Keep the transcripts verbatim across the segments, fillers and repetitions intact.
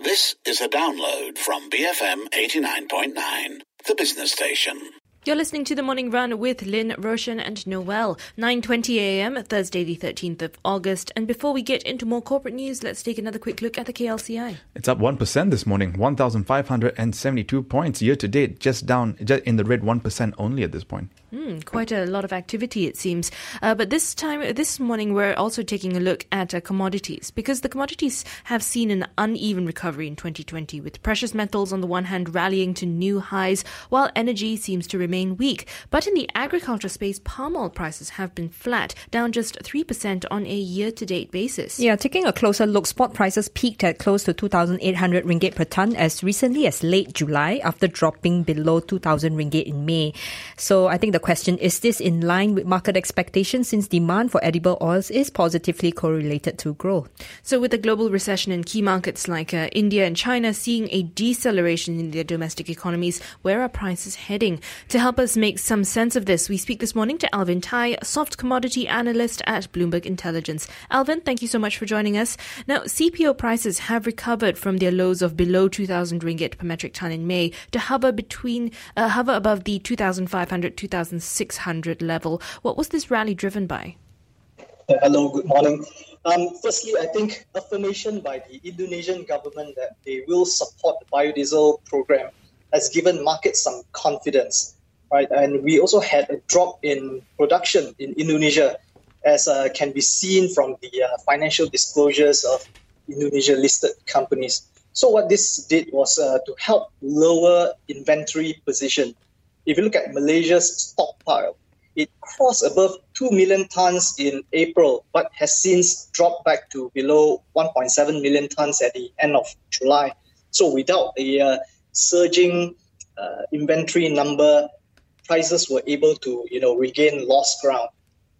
This is a download from B F M eighty-nine point nine, the business station. You're listening to The Morning Run with Lynn, Roshan and Noel. nine twenty a m, Thursday the thirteenth of August. And before we get into more corporate news, let's take another quick look at the K L C I. It's up one percent this morning, one thousand five hundred seventy-two points year to date, just down just in the red one percent only at this point. Mm, quite a lot of activity, it seems. Uh, but this time, this morning, we're also taking a look at uh, commodities, because the commodities have seen an uneven recovery in twenty twenty, with precious metals on the one hand rallying to new highs, while energy seems to remain weak. But in the agriculture space, palm oil prices have been flat, down just three percent on a year-to-date basis. Yeah, taking a closer look, spot prices peaked at close to two thousand eight hundred ringgit per tonne as recently as late July, after dropping below two thousand ringgit in May. So I think the question, is this in line with market expectations, since demand for edible oils is positively correlated to growth? So with the global recession in key markets like uh, India and China seeing a deceleration in their domestic economies, where are prices heading? To help us make some sense of this, we speak this morning to Alvin Tai, soft commodity analyst at Bloomberg Intelligence. Alvin, thank you so much for joining us. Now, C P O prices have recovered from their lows of below two thousand ringgit per metric ton in May to hover between uh, hover above the two thousand five hundred to two thousand six hundred level. What was this rally driven by? Uh, hello, good morning. Um, firstly, I think affirmation by the Indonesian government that they will support the biodiesel program has given markets some confidence, right? And we also had a drop in production in Indonesia, as uh, can be seen from the uh, financial disclosures of Indonesia-listed companies. So what this did was uh, to help lower inventory position. If you look at Malaysia's stockpile, it crossed above two million tonnes in April, but has since dropped back to below one point seven million tonnes at the end of July. So without a uh, surging uh, inventory number, prices were able to, you know, regain lost ground.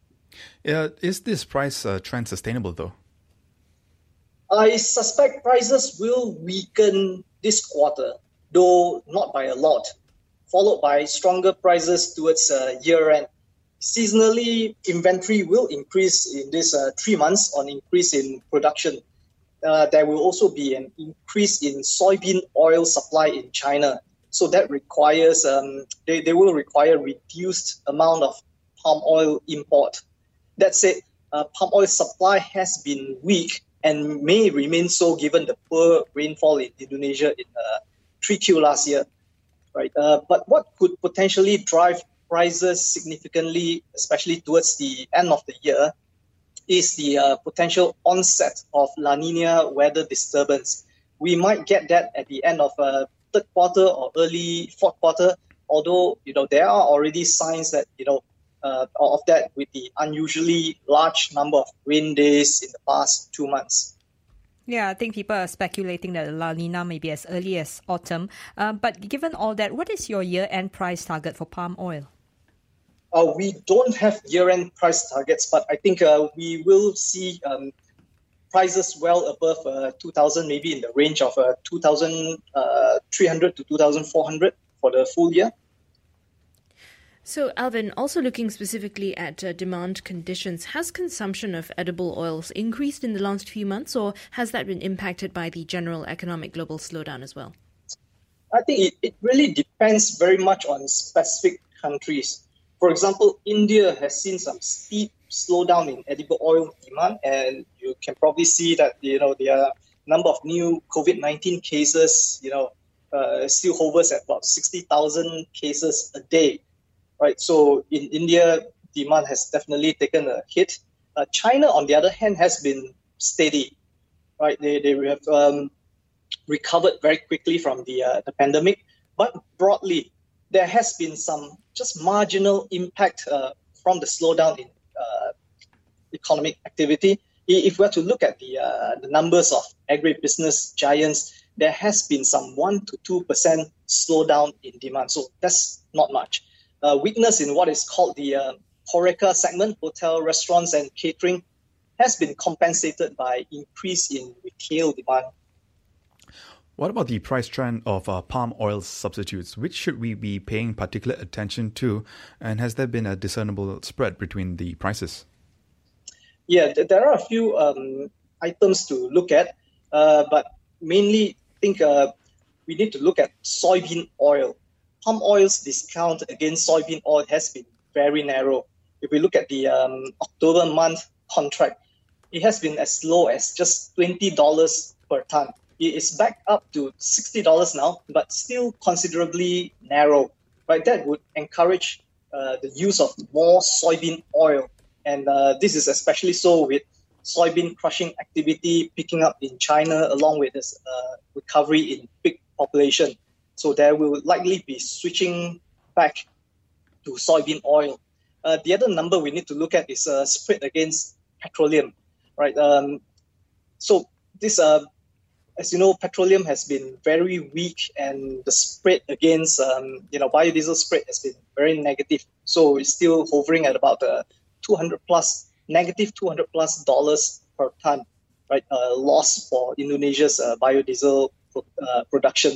Yeah, is this price uh, trend sustainable though? I suspect prices will weaken this quarter, though not by a lot, followed by stronger prices towards uh, year-end. Seasonally, inventory will increase in this uh, three months on increase in production. Uh, there will also be an increase in soybean oil supply in China. So that requires, um, they, they will require reduced amount of palm oil import. That said, uh, palm oil supply has been weak and may remain so given the poor rainfall in Indonesia in uh, three Q last year. Right, uh, but what could potentially drive prices significantly, especially towards the end of the year, is the uh, potential onset of La Nina weather disturbance. We might get that at the end of uh, third quarter or early fourth quarter, although you know there are already signs that you know uh, of that with the unusually large number of rain days in the past two months. Yeah, I think people are speculating that La Nina may be as early as autumn. Uh, but given all that, what is your year-end price target for palm oil? Uh, we don't have year-end price targets, but I think uh, we will see um, prices well above uh, two thousand, maybe in the range of uh, two thousand three hundred to two thousand four hundred for the full year. So, Alvin, also looking specifically at uh, demand conditions, has consumption of edible oils increased in the last few months, or has that been impacted by the general economic global slowdown as well? I think it, it really depends very much on specific countries. For example, India has seen some steep slowdown in edible oil demand, and you can probably see that, you know, the number of new COVID nineteen cases, you know, uh, still hovers at about sixty thousand cases a day. Right, so in India, demand has definitely taken a hit. Uh, China, on the other hand, has been steady. Right, they they have um, recovered very quickly from the uh, the pandemic, but broadly, there has been some just marginal impact uh, from the slowdown in uh, economic activity. If we were to look at the uh, the numbers of agribusiness giants, there has been some one to two percent slowdown in demand. So that's not much. Uh, weakness in what is called the uh, HoReCa segment, hotel, restaurants, and catering, has been compensated by increase in retail demand. What about the price trend of uh, palm oil substitutes? Which should we be paying particular attention to? And has there been a discernible spread between the prices? Yeah, there are a few um, items to look at, uh, but mainly think uh, we need to look at soybean oil. Palm oil's discount against soybean oil has been very narrow. If we look at the um, October month contract, it has been as low as just twenty dollars per ton. It is back up to sixty dollars now, but still considerably narrow. Right, that would encourage uh, the use of more soybean oil, and uh, this is especially so with soybean crushing activity picking up in China, along with this uh, recovery in pig population. So there will likely be switching back to soybean oil. Uh, the other number we need to look at is uh, spread against petroleum, right? Um, so this, uh, as you know, petroleum has been very weak, and the spread against, um, you know, biodiesel spread has been very negative. So it's still hovering at about uh, two hundred plus, negative two hundred plus dollars per ton, right? Uh, loss for Indonesia's uh, biodiesel pro- uh, production.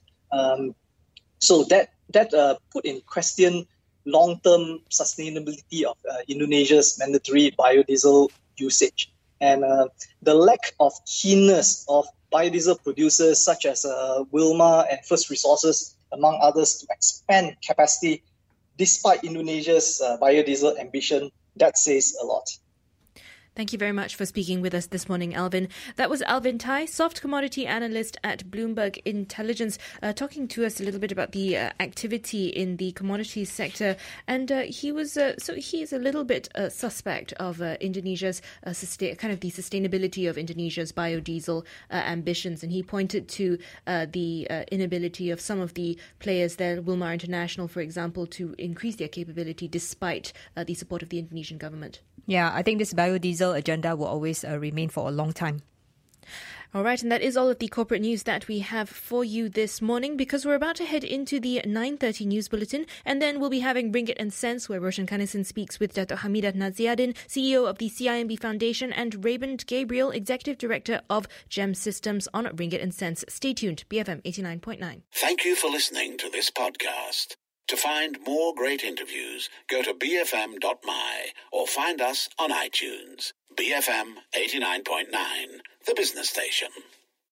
Um, so that that uh, put in question long-term sustainability of uh, Indonesia's mandatory biodiesel usage. And uh, the lack of keenness of biodiesel producers such as uh, Wilmar and First Resources, among others, to expand capacity despite Indonesia's uh, biodiesel ambition, that says a lot. Thank you very much for speaking with us this morning, Alvin. That was Alvin Tai, soft commodity analyst at Bloomberg Intelligence, uh, talking to us a little bit about the uh, activity in the commodities sector. And uh, he was uh, so he is a little bit uh, suspect of uh, Indonesia's uh, sustain, kind of the sustainability of Indonesia's biodiesel uh, ambitions. And he pointed to uh, the uh, inability of some of the players there, Wilmar International, for example, to increase their capability despite uh, the support of the Indonesian government. Yeah, I think this biodiesel agenda will always uh, remain for a long time. All right, and that is all of the corporate news that we have for you this morning, because we're about to head into the nine thirty news bulletin, and then we'll be having Ringgit and Cents, where Roshan Kanesan speaks with Dato' Hamidat Naziadin, C E O of the C I M B Foundation, and Raymond Gabriel, Executive Director of GEM Systems, on Ringgit and Cents. Stay tuned, B F M eighty-nine point nine. Thank you for listening to this podcast. To find more great interviews, go to b f m dot m y or find us on iTunes. B F M eighty-nine point nine, the business station.